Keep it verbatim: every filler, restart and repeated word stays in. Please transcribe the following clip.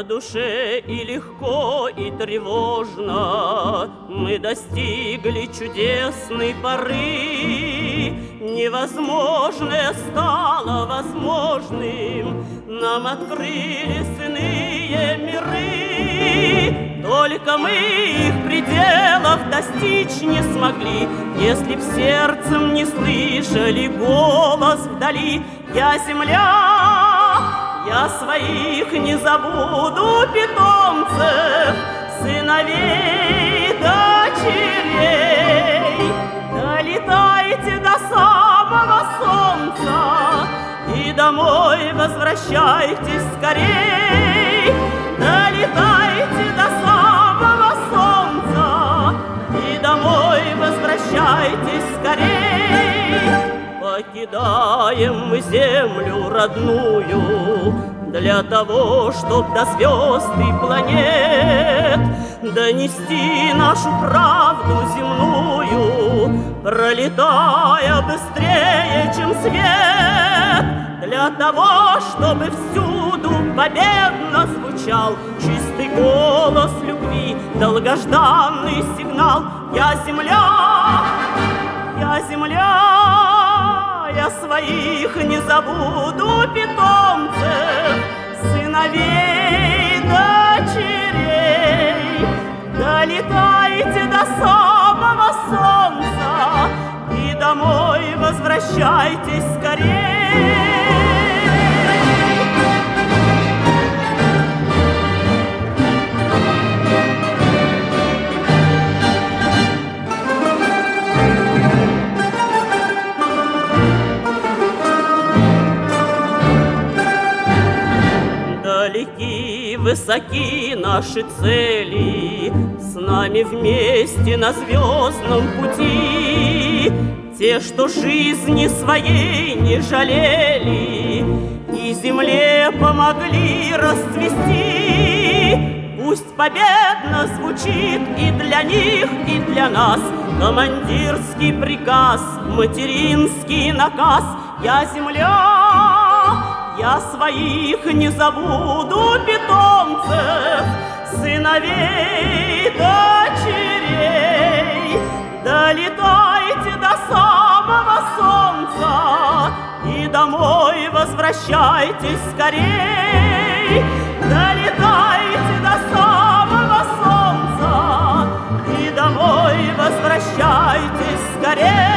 На душе и легко, и тревожно мы достигли чудесной поры. Невозможное стало возможным, нам открылись иные миры. Только мы их пределов достичь не смогли, если б сердцем не слышали голос вдали. Я земля, я своих не забуду питомцев, сыновей, дочерей. Долетайте до самого солнца и домой возвращайтесь скорей. Долетайте до самого солнца и домой возвращайтесь скорей. Покидаем мы землю родную для того, чтоб до звезд и планет донести нашу правду земную, пролетая быстрее, чем свет. Для того, чтобы всюду победно звучал чистый голос любви, долгожданный сигнал. Я земля, я земля, я своих не забуду питомцев, сыновей, дочерей. Долетайте до самого солнца и домой возвращайтесь скорей. Далеки, высоки наши цели, с нами вместе на звездном пути. Те, что жизни своей не жалели и земле помогли расцвести. Пусть победно звучит и для них, и для нас командирский приказ, материнский наказ. Я земля, я своих не забуду питомцев, сыновей, дочерей. Долетайте до самого солнца и домой возвращайтесь скорей. Долетайте до самого солнца и домой возвращайтесь скорей.